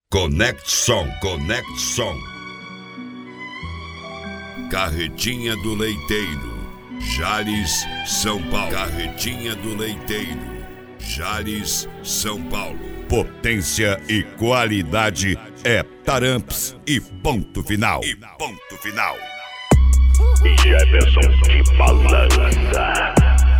Conexão. Carretinha do Leiteiro, Jales, São Paulo. Carretinha do Leiteiro, Jales, São Paulo. Potência e qualidade é Taramps e ponto final. Jefferson de balança.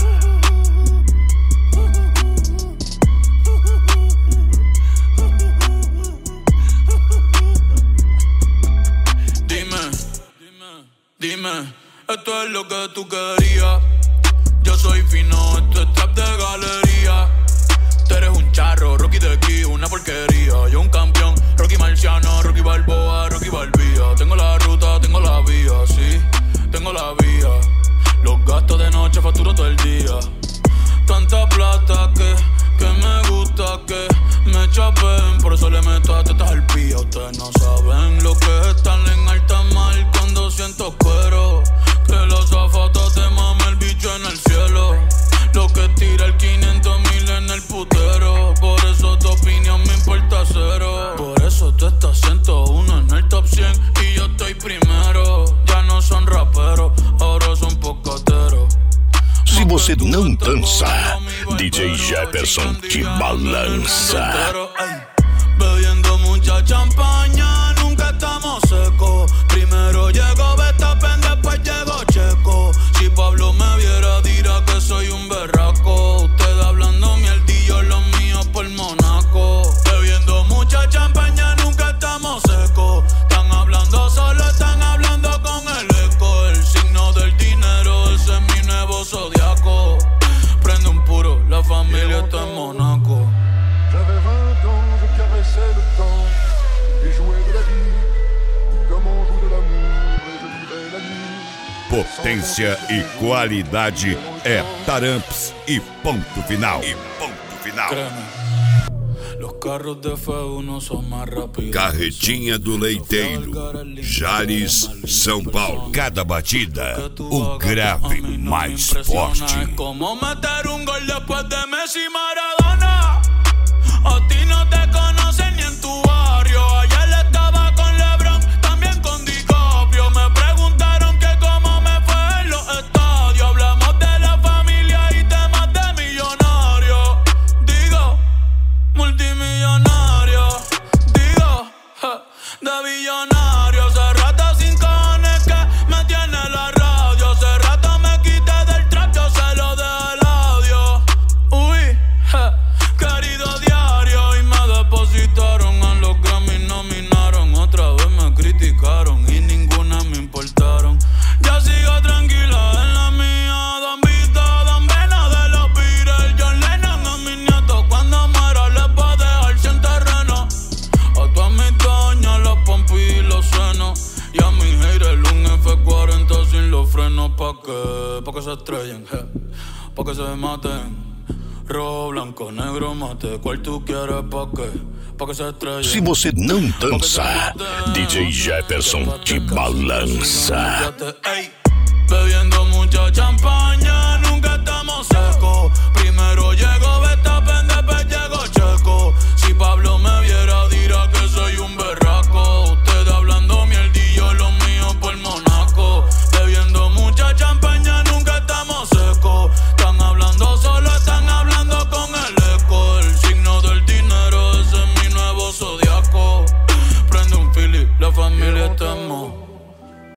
Dime, esto es lo que tú querías. Yo soy fino, esto es trap de galería. Tú eres un charro, Rocky de aquí, una porquería. Yo un campeón, Rocky Marciano, Rocky Balboa, Rocky Balbía. Tengo la ruta, tengo la vía, sí, tengo la vía. Los gastos de noche facturo todo el día. Tanta plata que me gusta que me chapen. Por eso le meto a tetas al pía. Ustedes no saben lo que es estar en alta mar cuando siento cuero. Que los azafatas te mame el bicho en el cielo. Lo que tira el 500,000 en el putero. Por eso tu opinión me importa cero. Por eso tú estás 101 en el top 100 y yo estoy primero. Ya no son raperos, ahora son pocateros. Se você não dança, DJ Jefferson te balança. Bebiendo mucha champaña, nunca estamos secos. Primero llegó Verstappen, después llegó Checo. Si Pablo me viera, dirá que soy un berraco. Ustedes hablando mierdillo, los míos por Monaco. Bebiendo mucha champaña, nunca estamos secos. Están hablando solo, están hablando con el eco. El signo del dinero, ese es mi nuevo zodiaco. Prende un puro, la familia está en Monaco. J'avais 20 ans, je caressais le temps et jouais de la vie comme on joue de l'amour et je vivais la nuit. Potência e qualidade é Taramps e ponto final. Los carros de F1 son más rápidos. Carretinha do Leiteiro, Jales, São Paulo. Cada batida, um grave mais forte. Es como meter un gol después de Messi y Maradona. A ti no te conocen ni en tu barrio. Ayer estaba con LeBron, también con DiCaprio. Me preguntaron que cómo me fue en los estadios. Hablamos de la familia y temas de millonarios. Digo, multimillonario. Digo, de billonario. Hace rato sin cojones que me tiene la radio. Hace rato me quité del trap, yo se lo dejé el audio. Uy, querido diario. Y me depositaron a los Grammy, nominaron. Otra vez me criticaron y ninguna me importaron. Ya sigo tranquila en la mía. Don Vito, Don Vena de los Beatles, John Lennon a mis nietos. Cuando muera les va a dejar sin terreno. A todas mis doñas, los pompis y los senos. Y a mis haters un F40 sin los frenos. Pa' que se estrellen, pa' que se maten. Rojo, blanco, negro, mate. ¿Cuál tú quieres pa' que se estrellen? Se você não dança, DJ Jefferson te balança. Ey, bebiendo mucha champaña, nunca estamos secos. Primero llegó Verstappen, después llegó Checo. Si Pablo me viera, dirá que soy un berraco. Ustedes hablando mierdillo, los míos por Monaco. Bebiendo mucha champaña, nunca estamos secos. Están hablando solo, están hablando con el eco. El signo del dinero, ese es mi nuevo zodiaco. Prende un Philly, la familia está en